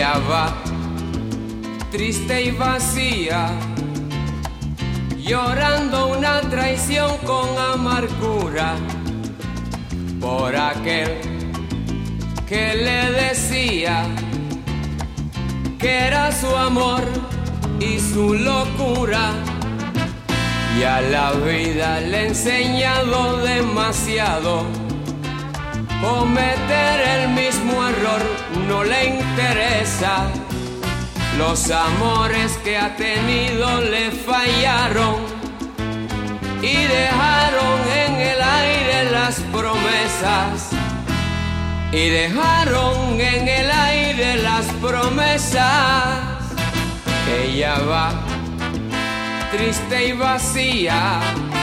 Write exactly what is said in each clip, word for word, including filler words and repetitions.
ella va triste y vacía, llorando una traición con amargura por aquel que le decía que era su amor y su locura. Y a la vida le he enseñado demasiado, cometer el mismo error no le interesa. Los amores que ha tenido le fallaron y dejaron en el aire las promesas. Y dejaron en el aire las promesas. Ella va triste y vacía,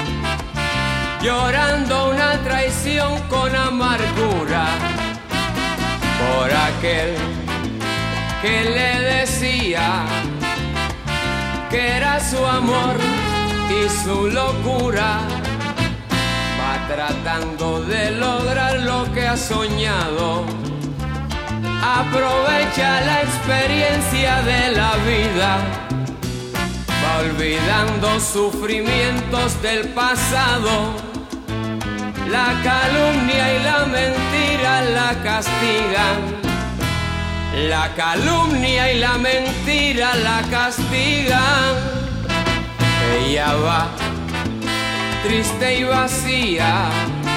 llorando una traición con amargura por aquel que le decía que era su amor y su locura. Va tratando de lograr lo que ha soñado, aprovecha la experiencia de la vida, va olvidando sufrimientos del pasado. La calumnia y la mentira la castigan. La calumnia y la mentira la castigan. Ella va triste y vacía,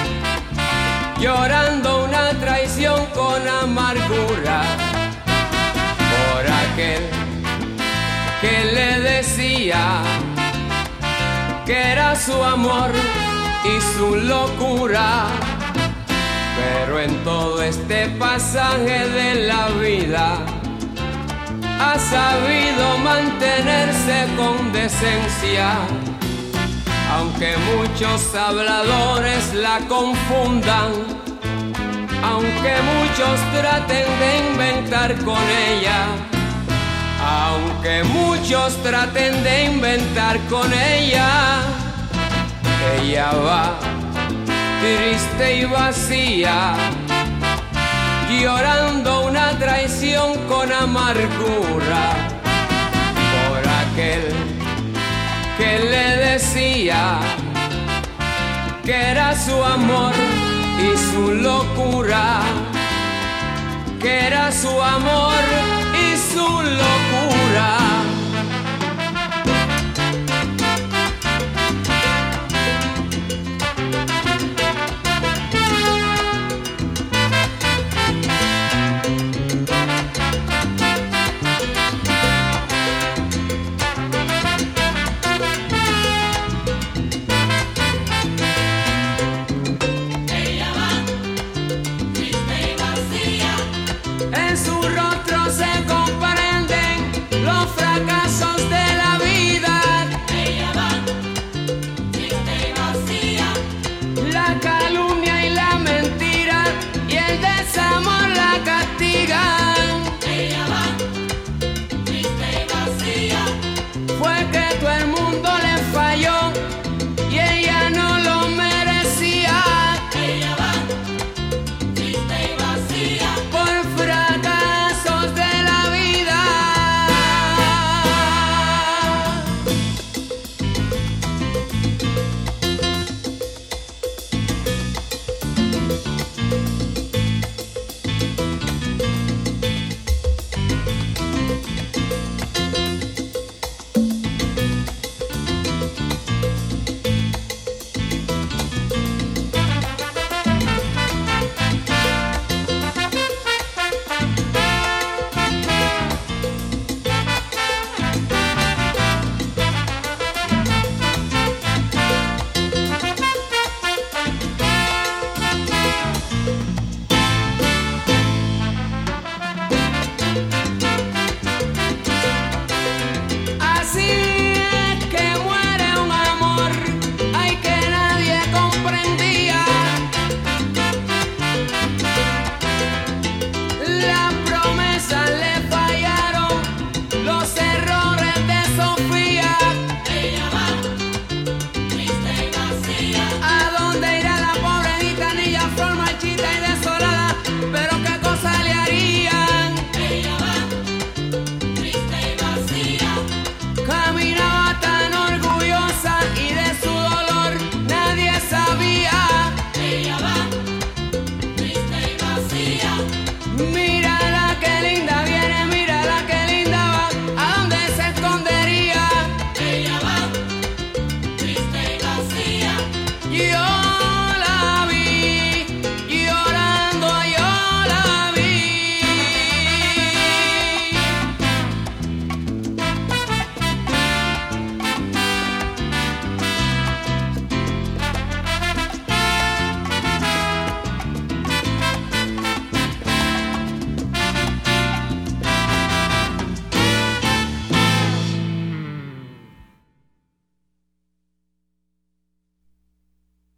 llorando una traición con amargura por aquel que le decía que era su amor y su locura. Pero en todo este pasaje de la vida ha sabido mantenerse con decencia, aunque muchos habladores la confundan, aunque muchos traten de inventar con ella, aunque muchos traten de inventar con ella. Ella va triste y vacía, llorando una traición con amargura por aquel que le decía que era su amor y su locura, que era su amor y su locura.